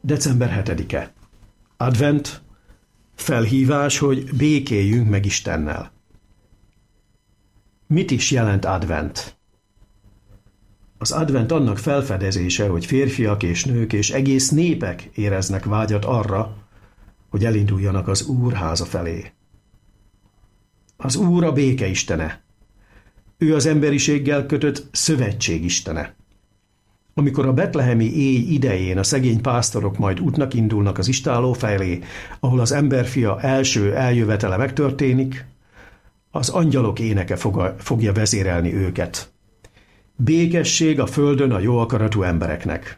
December 7-e. Advent, felhívás, hogy békéljünk meg Istennel. Mit is jelent advent? Az advent annak felfedezése, hogy férfiak és nők és egész népek éreznek vágyat arra, hogy elinduljanak az Úr háza felé. Az Úr a béke istene. Ő az emberiséggel kötött szövetség istene. Amikor a betlehemi éj idején a szegény pásztorok majd útnak indulnak az istálló felé, ahol az emberfia első eljövetele megtörténik, az angyalok éneke fogja vezérelni őket. Békesség a földön a jó akaratú embereknek.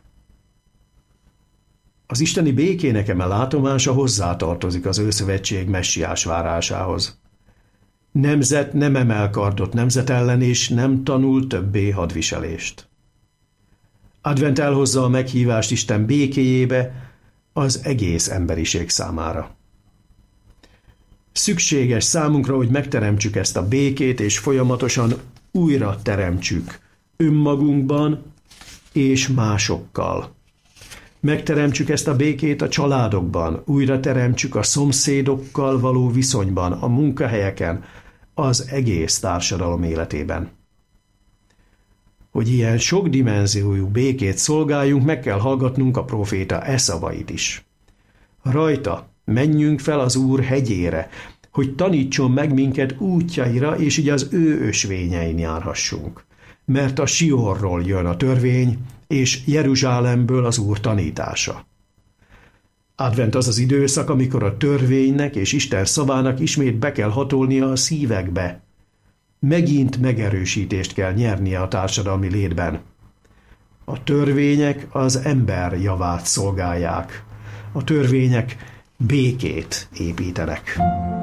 Az isteni békének eme látomása hozzátartozik az ő szövetség messiás várásához. Nemzet nem emel kardot nemzet ellen, és nem tanul többé hadviselést. Advent elhozza a meghívást Isten békéjébe az egész emberiség számára. Szükséges számunkra, hogy megteremtsük ezt a békét, és folyamatosan újra teremtsük önmagunkban és másokkal. Megteremtsük ezt a békét a családokban, újra teremtsük a szomszédokkal való viszonyban, a munkahelyeken, az egész társadalom életében. Hogy ilyen sokdimenziójú békét szolgáljunk, meg kell hallgatnunk a próféta szavait is. Rajta menjünk fel az Úr hegyére, hogy tanítson meg minket útjaira, és így az ő ösvényein járhassunk. Mert a Siorról jön a törvény, és Jeruzsálemből az Úr tanítása. Advent az az időszak, amikor a törvénynek és Isten szavának ismét be kell hatolnia a szívekbe. Megint megerősítést kell nyernie a társadalmi létben. A törvények az ember javát szolgálják. A törvények békét építenek.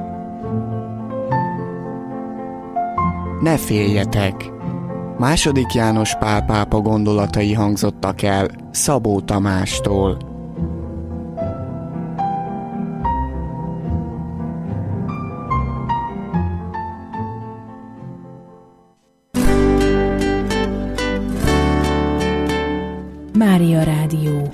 Ne féljetek! II. János Pál pápa gondolatai hangzottak el Szabó Tamástól. Mária Rádió.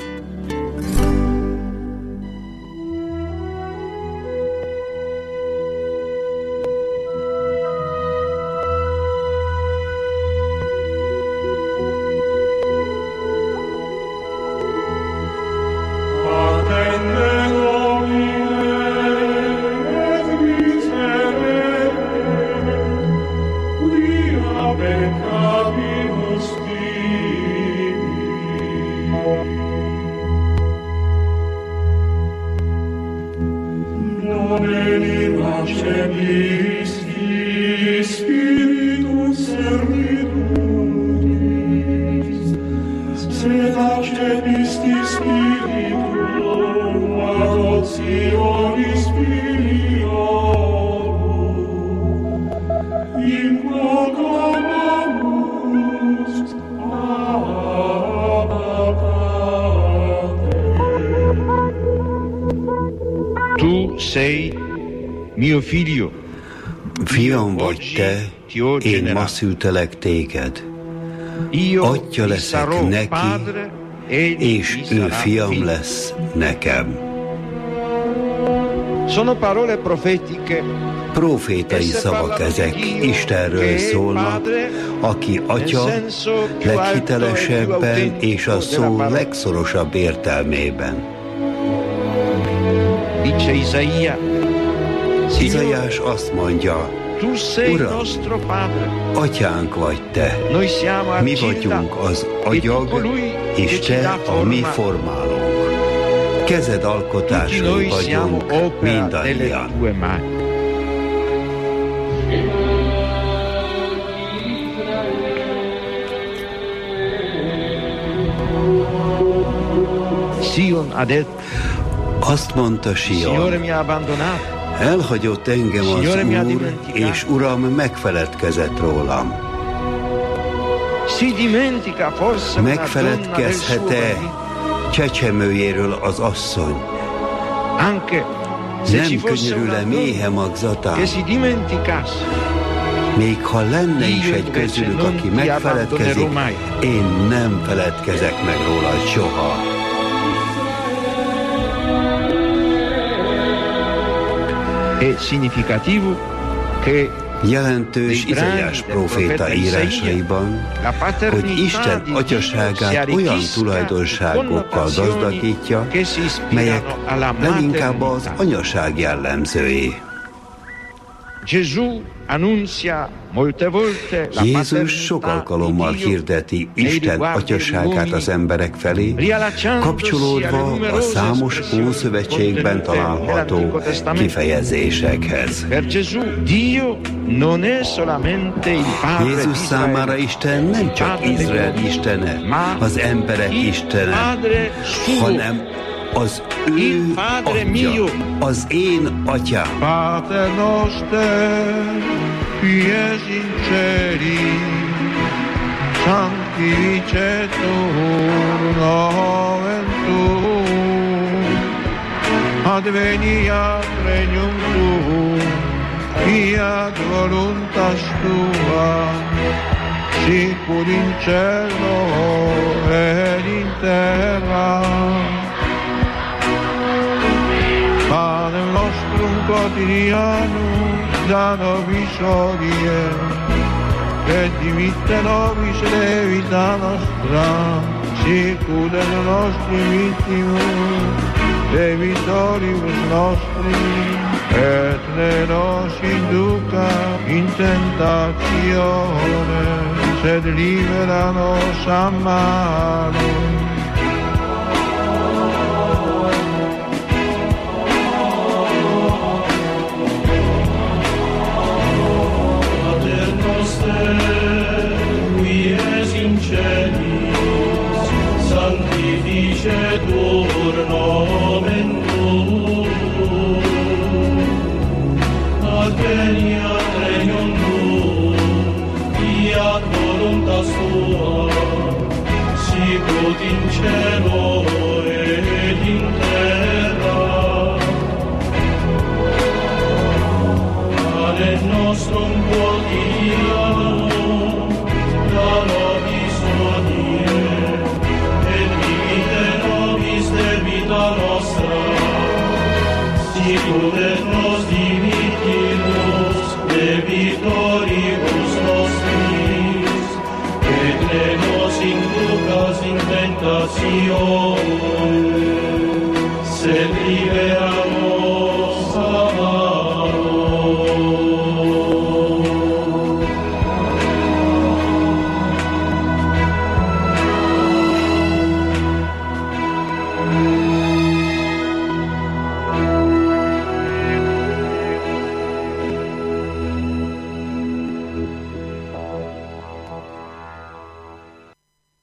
Tu sei mio figlio. Fiam vagy te, én ma szültelek téged. Atya leszek neki, és ő fiam lesz nekem. Sono parole profetiche. Profétai szavak ezek, Istenről szólnak, aki atya leghitelesebben és a szó legszorosabb értelmében. Dice Izaiás azt mondja, Uram, atyánk vagy te, mi vagyunk az agyag, és te a mi formálónk. Kezed alkotásai vagyunk mindannyian. Azt mondta Sion, elhagyott engem az Úr, és Uram megfeledkezett rólam. Megfeledkezhet-e csecsemőjéről az asszony? Nem könyörül-e méhe magzatán? Még ha lenne is egy közülük, aki megfeledkezik, én nem feledkezek meg róla soha. È significativo che jelentős Izaiás próféta írásaiban, hogy Isten atyaságát olyan tulajdonságokkal gazdagítja, melyek leginkább az anyaság jellemzői. Jézus sok alkalommal hirdeti Isten atyaságát az emberek felé, kapcsolódva a számos Ószövetségben található kifejezésekhez. Jézus számára Isten nem csak Izrael istene, az emberek istene, hanem az ő atya, az én atyám. Pater noster, qui es in celis, sanctificetur nomen tuum, adveniat regnum tuum, fiat voluntas tua, sicur in cielo et in terra. Panem nostrum quotidianum da nobis hodie, et dimitte nobis debita nostra, sicut et nostri vittimus debitoribus nostri, et ne nos induca in tentatione, sed libera nos a malo. Sanctificetur nomen tuum, adveniat regnum tuum, fiat voluntas tua, sicut in cielo et in terra. Panem nostrum quotidianum da nobis hodie, debita nostra, sicut et nos dimittimus debitoribus nostris, et ne nos inducas in tentatione, sed libera